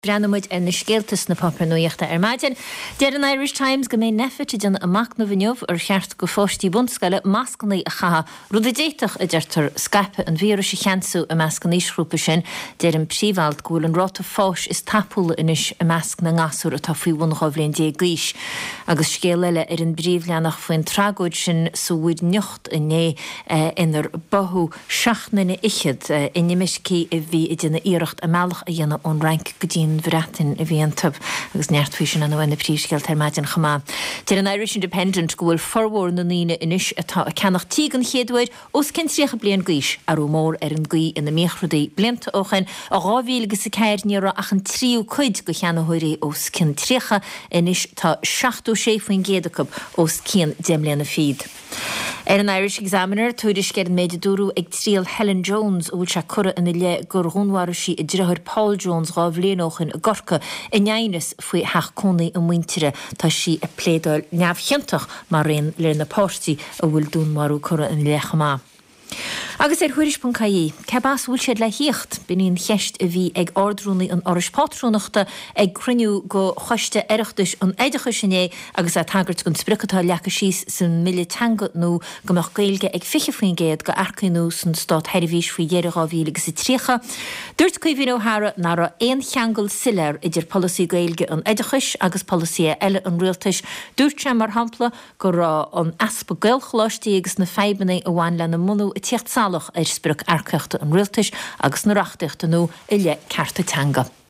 Breanmuid in na scéaltas na papar nuíochta maidin. Dear an Irish Times go mé nefit den amach na bhneomh cheart go fóstí bundscoile mascaní a chaha rud a déiteach a deirtar Skype an vírus cheanú a mascanísgrúpa sin dear an príomhalt gúil an ráta fós is tapúla inis a masc na ngasúr a tá faoi bhunachomhlíonn dé glís. Agus scéile an bríomhleannach faoin tragóid sin súid neocht inné inar bothú seachna na ichiad in nimiscí a bhí i dtí na íireacht a meallach a dhéanana ón rank go dtíon Vratin a bhí an tub agus neartfuisisin an bhain na príomhscéalt maidin chamá. Dear an Irish Independent go bhfuil forhór na níine inis atá a ceannach tígan chéadúid os cin tríocha blian gais ar mór an gaí in na méchrudaí blianta óchain a rábhílagus sa céir níra ach an tríú chuid go cheannathirí os cin tríocha inis tá 76 faoin géadacab os cin déimlíana feed. An Irish Examiner tuairis gur an méidirúrú ag tríal Helen Jones ó se cura in le gur dhúnhhair sí i ddíthir Paul Jones rábhléonóchan a gorca i neannas faoi heachcónaí an muintere tá sí a plédáil neamhcheantach mar réon le na páirtí a bhfuil dúnmarú cura in lechamá. Agus thuiris.caí, Cebás bhfuil siad le híocht bíon cheist a bhí ag ordrúnaí an oris pátrúnachta ag cruniú go choiste eireachtais an éidecha sinné agus a tagart gon spricatá lecha síos san militanga nó gomach gailge ag fiche faoin géad go arcainú san stát heirhís faoi dhéireáhílagus i trícha. Dúirt cuimhín óthra nar a éon cheangal sileir idir policy gailge an éidechais agus policy eile an rialtais dúirt sé mar hampla go rá an aspa gailchláistí agus na feibanna a bhain le na munú tíocht salach ar sprich arceachta an rialtais agus na reachtaachta nó i le cearta teanga.